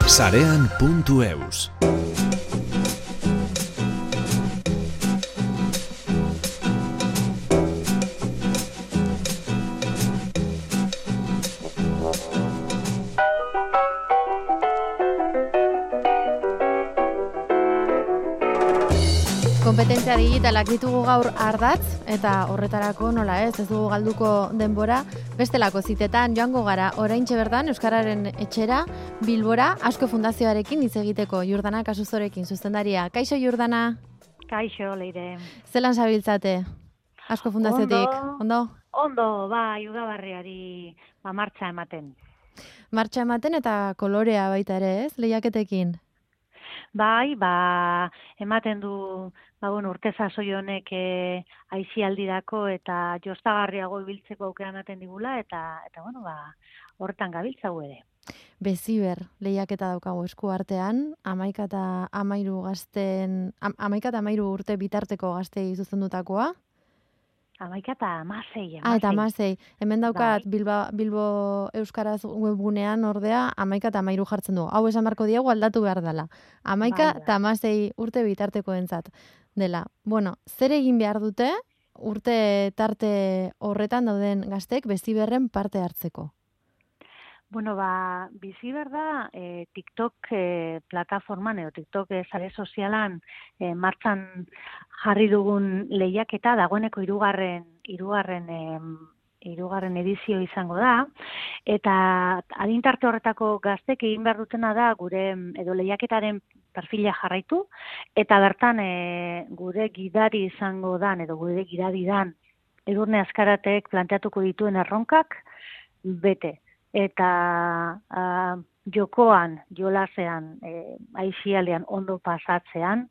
Sarean.eus. Kompetentzia digitalak ditugu gaur ardatz, eta horretarako nola ez dugu galduko denbora, bestelako zitetan joango gara oraintxe bertan Euskararen etxera, Bilbora, Asko Fundazioarekin hitz egiteko, Jurdana Kasuzorekin zuzendaria. Kaixo Jurdana? Kaixo, Leire. Zelan zabiltzate? Asko Fundaziotik, ondo? Ondo, udabarriari martxa ematen. Martxa ematen eta kolorea baita ere, ez? Lehiaketekin. Bai, ematen du, urte sasoi honek aisialdirako eta jostagarriago ibiltzeko aukera ematen digula eta horretan gabiltza ere. Beziber lehiaketa daukagu esku artean, 11 eta 13 urte bitarteko gaztei zuzendutakoa. 11 eta 16. Eta 16. Hemen daukat Bilbo Euskaraz webgunean ordea 11 eta 13 jartzen du. Hau esan barko diegu aldatu behar dela. 11 eta 16 urte bitarteko entzat dela. Bueno, zer egin behar dute urte tarte horretan dauden gaztek Beziberren parte hartzeko? Biziber da TikTok plataforman edo TikTok sare sozialan martxan jarri dugun lehiaketa dagoeneko hirugarren edizio izango da, eta adintarte horretako gaztek egin behar dutena da gure edo lehiaketaren perfila jarraitu, eta bertan gure gidari izango dan edo gure gidari dan Edurne Azkaratek planteatuko dituen erronkak bete. Eta jokoan, jolasean, aisialdean ondo pasatzean,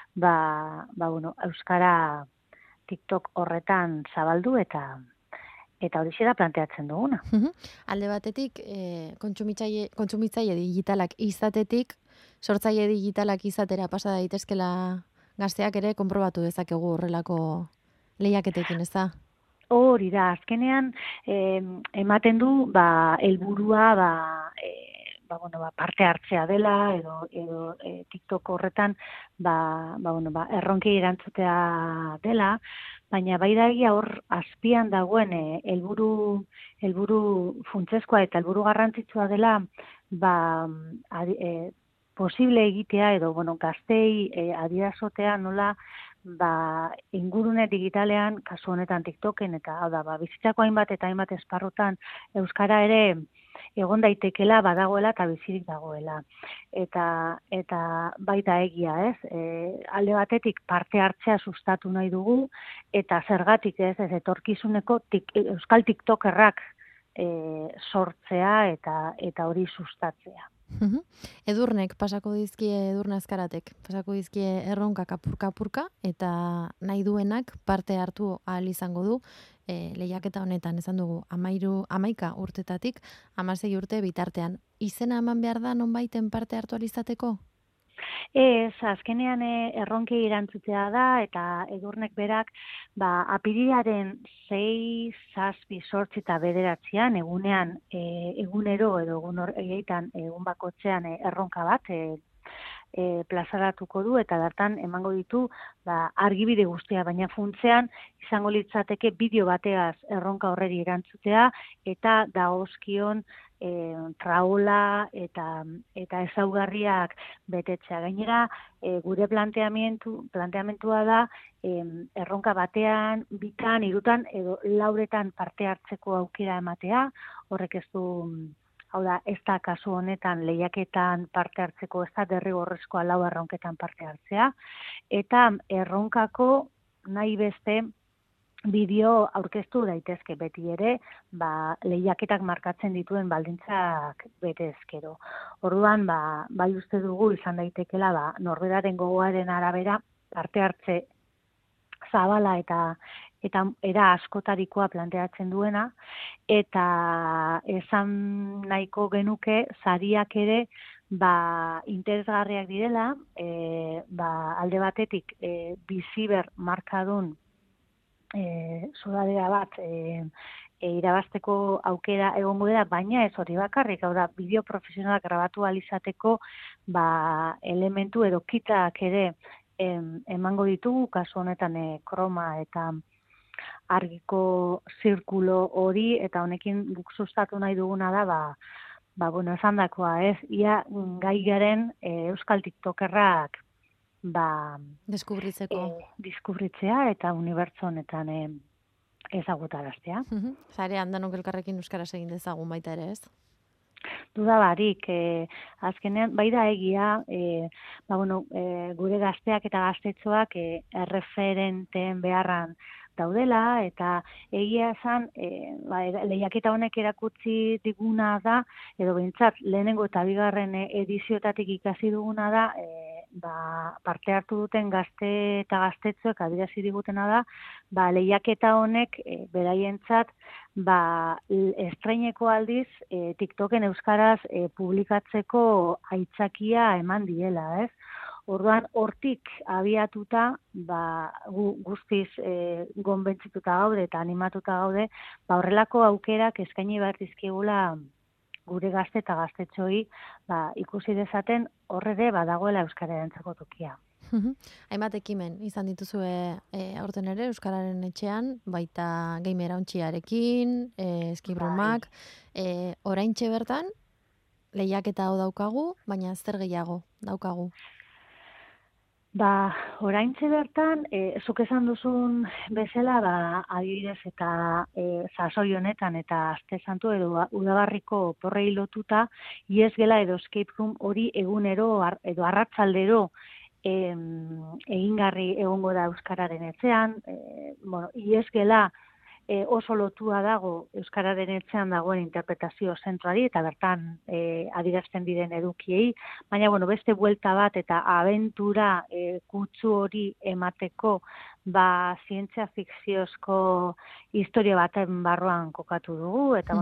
Euskara TikTok horretan zabaldu eta horixe da planteatzen duguna. Alde batetik, kontsumitzaile digitalak izatetik, sortzaile digitalak izatera pasa daitezkela gazteak ere konprobatu dezakegu horrelako lehiaketekin, ez da? Hori da, azkenean ematen du helburua parte hartzea dela edo TikTok horretan erronkei erantzutea dela, baina bai da egia hor azpian dagoen helburu funtsezkoa eta helburu garrantzitsua dela posible egitea edo gaztei adieraztea nola ingurune digitalean, kasu honetan TikToken, eta bizitzako hainbat eta hainbat esparrutan Euskara ere egon daitekela, badagoela eta bizirik dagoela. Eta baita egia, ez? Alde batetik parte hartzea sustatu nahi dugu, eta zergatik ez etorkizuneko Euskal TikTokerrak sortzea eta hori sustatzea. Edurne Azkaratek pasako dizkie erronkak apurka eta nahi duenak parte hartu ahal izango du lehiaketa honetan, esan dugu 11 urtetatik 16 urte bitartean. Izena eman behar da nonbaiten parte hartu ahal izateko? Ez, azkenean erronkei erantzutea da, eta Edurnek berak, apirilaren 6, 7, 8 eta 9 egunero edo egun bakotzean erronka bat plazaratuko du, eta bertan emango ditu argibide guztia, baina funtzean izango litzateke bideo bateaz erronka horreri erantzutea, eta dagozkion traola eta ezaugarriak betetzea. Gainera, gure planteamentua da erronka batean, bitan, hirutan edo lauretan parte hartzeko aukera ematea, horrek ez du, hau da, ez da kasu honetan lehiaketan parte hartzeko, ez da derrigorrezkoa 4 erronketan parte hartzea, eta erronkako nahi beste bideo aurkeztu daitezke beti ere, lehiaketak markatzen dituen baldintzak bete ezkero. Orduan, bai uste dugu izan daitekela, norberaren gogoaren arabera parte hartze zabala eta era askotarikoa planteatzen duena, eta esan nahiko genuke sariak ere interesgarriak direla, alde batetik Biziber markadun sudadera bat irabazteko aukera egongo da, baina ez hori bakarrik, hau da, bideo profesionalak grabatu ahal izateko elementu edo kitak ere emango ditugu, kasu honetan kroma eta argiko zirkulo hori, eta honekin guk sustatu nahi duguna da, bueno, esan dakoa, ez, ia gai garen euskal tiktokerrak deskubritzea eta unibertso honetan ezagutaraztea. Zarean danok elkarrekin euskaraz egin dezagun baita ere, ez? Duda barik, azkenean, bai da egia, gure gazteak eta gaztetxoak erreferenteen beharran daudela, eta egia esan, lehiaketa honek erakutsi diguna da, edo behintzat, lehenengo eta bigarren ediziotatik ikasi duguna da, parte hartu duten gazte eta gaztetxoek adierazi digutena da, lehiaketa honek beraientzat estreineko aldiz TikToken euskaraz publikatzeko aitzakia eman diela, ez? Orduan, hortik abiatuta, guztiz gonbentzituta gaude eta animatuta gaude, horrelako aukerak eskaini behar dizkigula gure gazte eta gaztetxoi ikusi dezaten horre badagoela euskararentzako tokia. Hainbat ekimen izan dituzue aurten ere euskararen etxean, baita gamer hauntxiarekin, eskibrumak, oraintxe bertan lehiaketa hau daukagu, baina zer gehiago daukagu? Oraintxe bertan, zuk esan duzun bezala, adibidez eta sasoi honetan eta aste santu edo udabarriko porrei lotuta, iesgela edo escape room hori egunero edo arratsaldero egingarri egongo da euskararen etxean, iesgela oso lotua dago euskararen etxean dagoen interpretazio zentroari eta bertan adierazten diren edukiei, baina beste buelta bat eta abentura kutsu hori emateko zientzia fikziozko historia baten barruan kokatu dugu, eta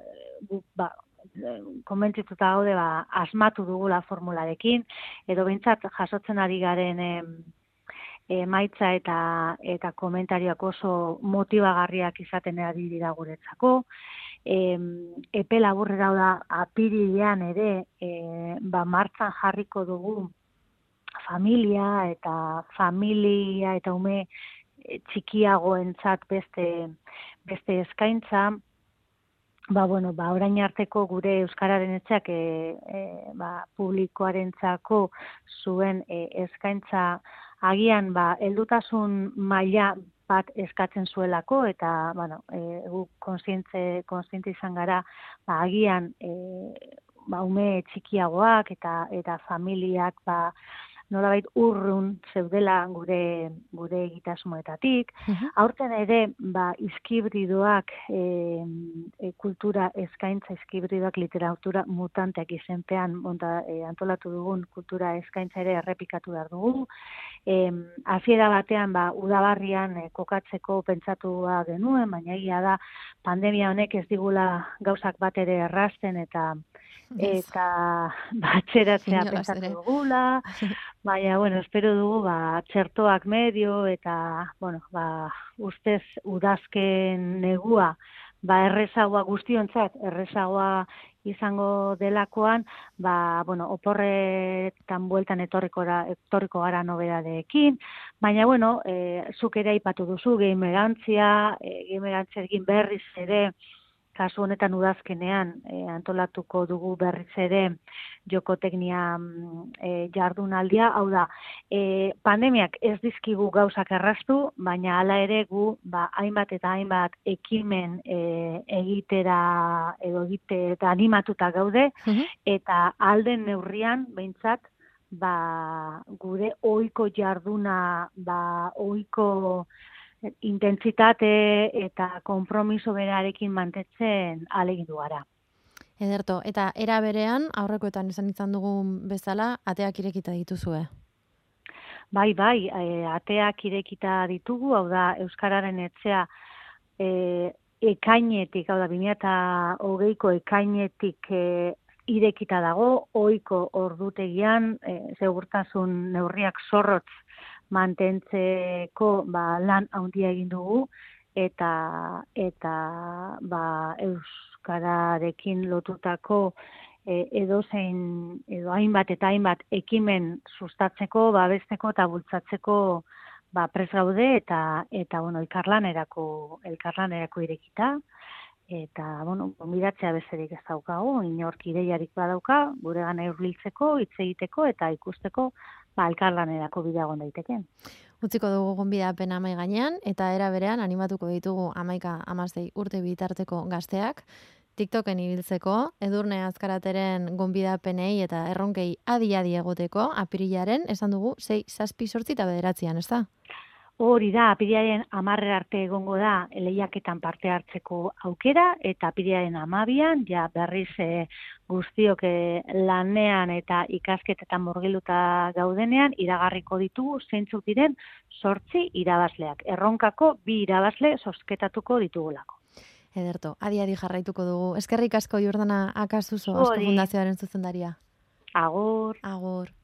konbentzituta gaude asmatu dugula formularekin, edo behintzat jasotzen ari garen emaitza eta komentarioak oso motibagarriak izaten ari dira guretzako. Epe laburrera da apirilean ere martxan jarriko dugu familia eta ume txikiagoentzat beste eskaintza. Orain arteko gure euskararen etxeak publikoarentzako zuen eskaintza agian heldutasun maila bat eskatzen zuelako, eta gu kontziente izan gara agian ume txikiagoak eta familiak nolabait urrun zeudela gure egitasmoetatik. Aurten ere, izkibridoak, kultura eskaintza izkibridoak literatura mutanteak izenpean antolatu dugun kultura eskaintza ere errepikatu behar dugu. Hasiera batean, udabarrian kokatzeko pentsatua genuen, baina egia da pandemia honek ez digula gauzak bat ere errazten eta atxeratzea pentsatu dugula, baina, espero dugu, txertoak medio eta, ustez udazken negua, errezagoa guztiontzat, errezagoa izango delakoan, oporretan bueltan etorriko gara nobedadeekin, baina, zuk ere aipatu duzu, gamerantziarekin berriz ere, kasu honetan udazkenean antolatuko dugu berriz ere jokoteknia jardunaldia, hau da, pandemiak ez dizkigu gauzak erraztu, baina hala ere gu hainbat eta hainbat ekimen egitera animatuta gaude, eta alden neurrian behintzat gure ohiko jarduna, ohiko intentsitate eta konpromiso berarekin mantetzen ahalegindu gara. Ederto, eta era berean, aurrekoetan izan dugun bezala, ateak irekita dituzue? Bai, ateak irekita ditugu, hau da, Euskararen etxea ekainetik, hau da, 2020ko ekainetik irekita dago, ohiko ordutegian, segurtasun neurriak zorrotz mantentzeko lan handia egin dugu, eta euskararekin lotutako edo hainbat eta hainbat ekimen sustatzeko, babesteko eta bultzatzeko prest gaude eta elkarlanerako irekita. Eta, gonbidatzea bezerik ez daukagu, inork ideiarik badauka, guregana hurbiltzeko, hitz egiteko eta ikusteko elkarlanerako bidea egon daiteke. Utziko dugu gonbidapena mahai gainean, eta era berean animatuko ditugu 11-16 urte bitarteko gazteak, TikToken ibiltzeko, Edurne Azkarateren gonbidapenei eta erronkei adi-adi egoteko, apirilaren, esan dugu, 6, 7, 8 eta 9, ez da? Hori da, apirilaren 10 arte egongo da lehiaketan parte hartzeko aukera, eta apirilaren 12an, ja berriz guztiok lanean eta ikasketetan murgilduta gaudenean, iragarriko ditugu zeintzuk diren 8 irabazleak. Erronkako 2 irabazle zozketatuko ditugulako. Ederto, adi-adi jarraituko dugu. Eskerrik asko Jordana Akasuso, Asko Fundazioaren zuzendaria. Agur. Agur.